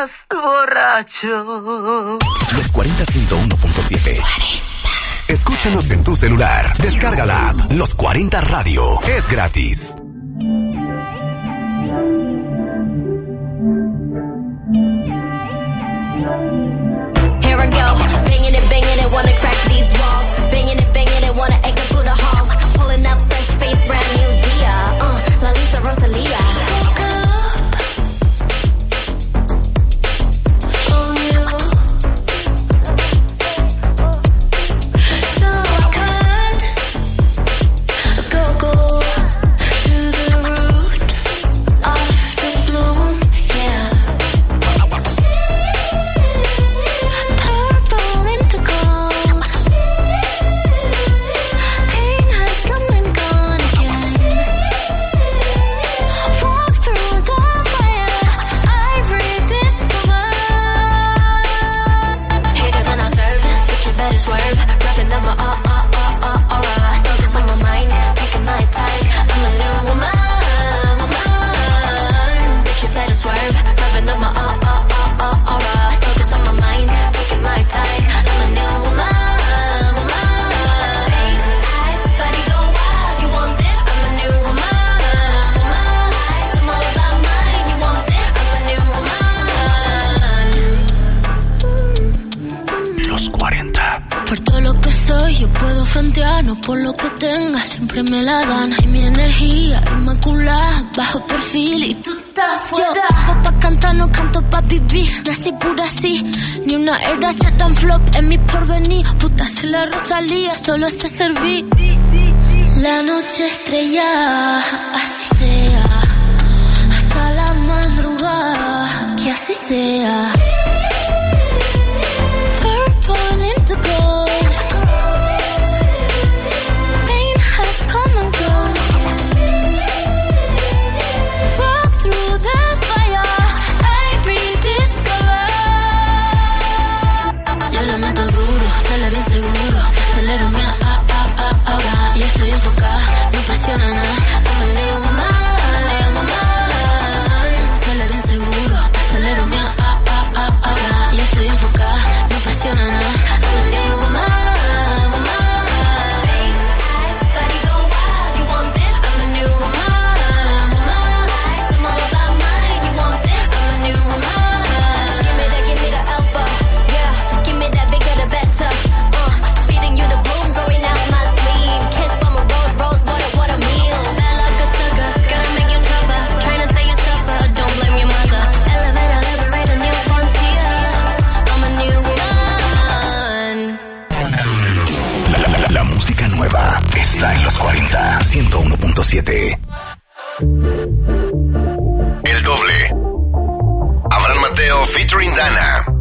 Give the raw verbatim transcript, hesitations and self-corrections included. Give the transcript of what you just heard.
estás borracho. Los cuarenta punto uno punto siete. Escúchanos en tu celular. Descarga la app Los cuarenta Radio. Es gratis. Here I go, banging it, banging it, wanna crack these walls. Banging it, banging it, wanna echo through the halls. Pulling up, fresh face, brand new Dia. Uh, La Lisa Rosalia. No por lo que tenga, siempre me la dan. Y mi energía inmaculada, bajo perfil y tú estás fuera. Yo vivo pa' cantar, no canto pa' vivir. Nací pura así, ni una era se dan flop en mi porvenir. Puta se la Rosalía, solo sé servir. La noche estrella, así sea. Hasta la madrugada, que así sea. Purple into gold. Está en los cuarenta, ciento uno punto siete. El doble. Abraham Mateo featuring Dana.